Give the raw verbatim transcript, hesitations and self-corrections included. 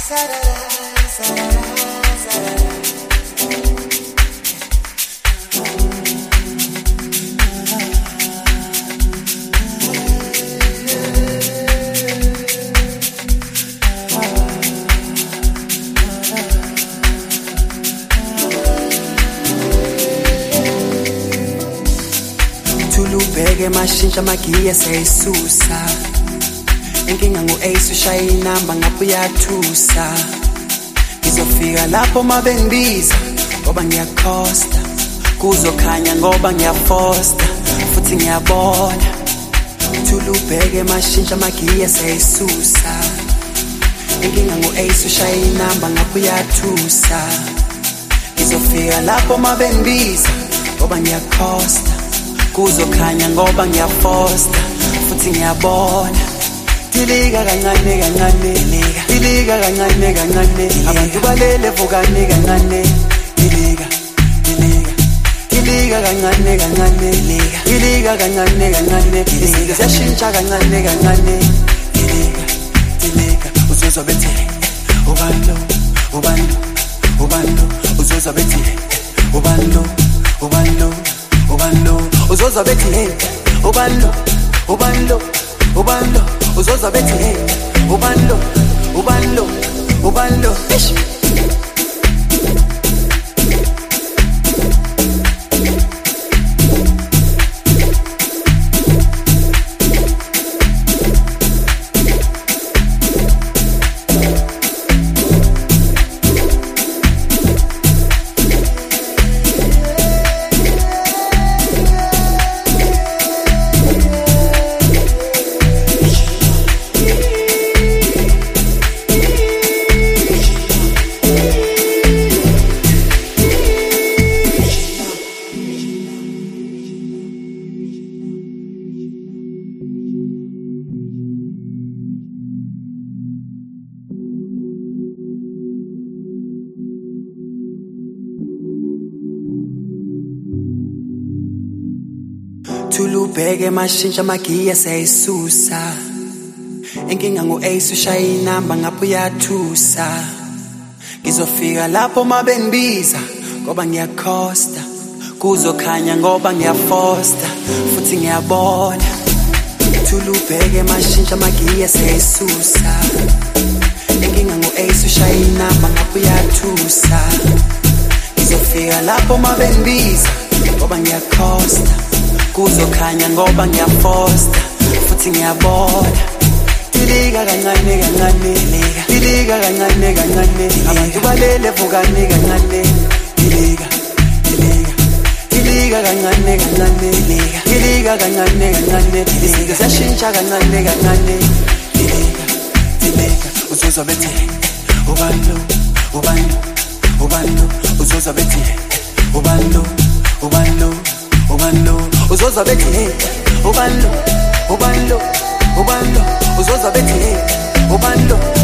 Tulubheke mashintsha magiya seyisusa. Inkinga ngo-ace ushaya inamba ngapha uyathusa. Ngizofika lapho mabengibiza ngoba ngiyakhosta. Kuzokhanya ngoba ngiyafosta futhi ngiyabona. Tulubheke mashintsha magiya seyisusa. Inkinga ngo-ace ushaya inamba ngapha uyathusa. Ngizofika lapho mabengibiza ngoba ngiyakhosta. Kuzokhanya ngoba ngiyafosta futhi ngiyabona. Dilika kancane kancane, dilika kancane kancane, abantu balele vukane kancane. Dilika, dilika, dilika kancane kancane, dilika kancane kancane, izinto ziyashintsha kancane kancane. Dilika, dilika, uzozwa bethi ubalo, ubalo, ubalo, uzozwa bethi ubalo, ubalo, ubalo, uzozwa bethi ubalo, ubalo, ubalo, uzozwa bethi ubalo, ubalo, ubalo. Tulubheke mashintsha magiya seyisusa. Inkinga ngo-ace ushaya inamba ngapha uyathusa. Ngizofika lapho mabengibiza ngoba ngiyakhosta. Kuzokhanya ngoba ngiyafosta futhi ngiyabona. Tulubheke mashintsha magiya seyisusa. Inkinga ngo-ace ushaya inamba ngapha uyathusa. Ngizofika lapho mabengibiza ngoba ngiyakhosta. Kuzokhanya ngoba ngiyafosta futhi ngiyabona. Dilika kancane kancane, dilika kancane kancane, abantu balele vukane kancane. Dilika, dilika, dilika kancane kancane, dilika kancane kancane, izinto ziyashintsha kancane kancane. Dilika, dilika, uzozwa bethi ubalo, ubalo, ubalo, uzozwa bethi ubalo, ubalo, ubalo, uzozwa bethi ubalo, ubalo, ubalo, uzozwa bethi ubalo.